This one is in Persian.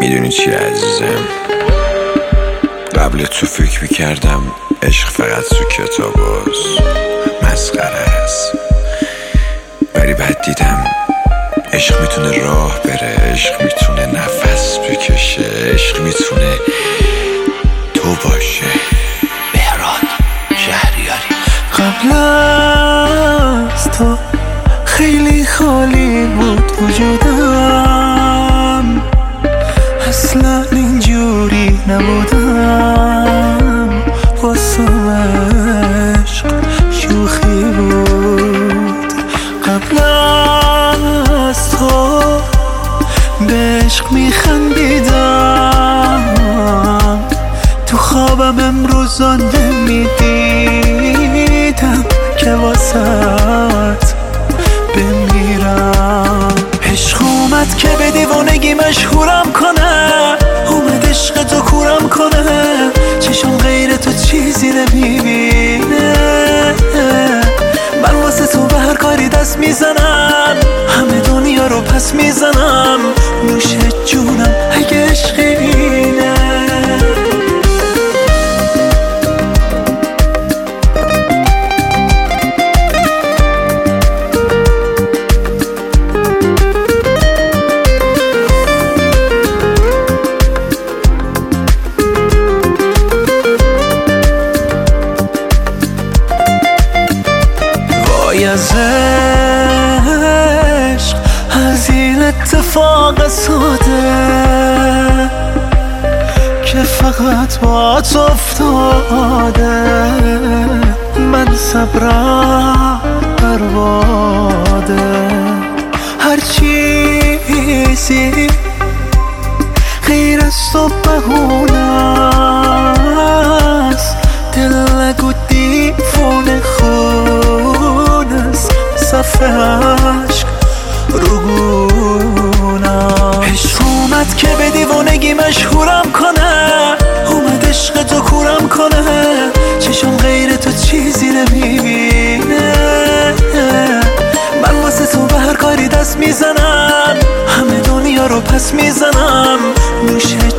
میدونی چی عزیزم، قبل تو فکر میکردم عشق فقط تو کتاباست، مسخره است. ولی بعد دیدم عشق میتونه راه بره، عشق میتونه نفس بکشه، عشق میتونه تو باشه. بهراد شهریاری. قبل از تو خیلی خالی بود وجودم، اصلا اینجوری نبودم، واسه عشق شوخی بود. قبل از تو به عشق میخندیدم، تو خوابم امروزا نمیدیدم که واسط بمیرم. عشق اومد که به دیوانگی مشهورم کنه، اومد عشق تو کورم کنه، چشم غیر تو چیزی نمیبینه. من واسه تو به هر کاری دست میزنم، همه دنیا رو پس میزنم، نوش جونم اگه عشق اینه. از عشق، از این اتفاق ساده که فقط با تو افتاده، من صبرم برباده. هر چیزی غیر از تو بهونه است، دل نگو دیوونه صف عشق رو گونم. عشق اومد که به دیوانگی مشهورم کنه، اومد عشق تو کورم کنه، چشم غیر تو چیزی نمیبینه. من واسه تو به هر کاری دست میزنم، همه دنیا رو پس میزنم، نوش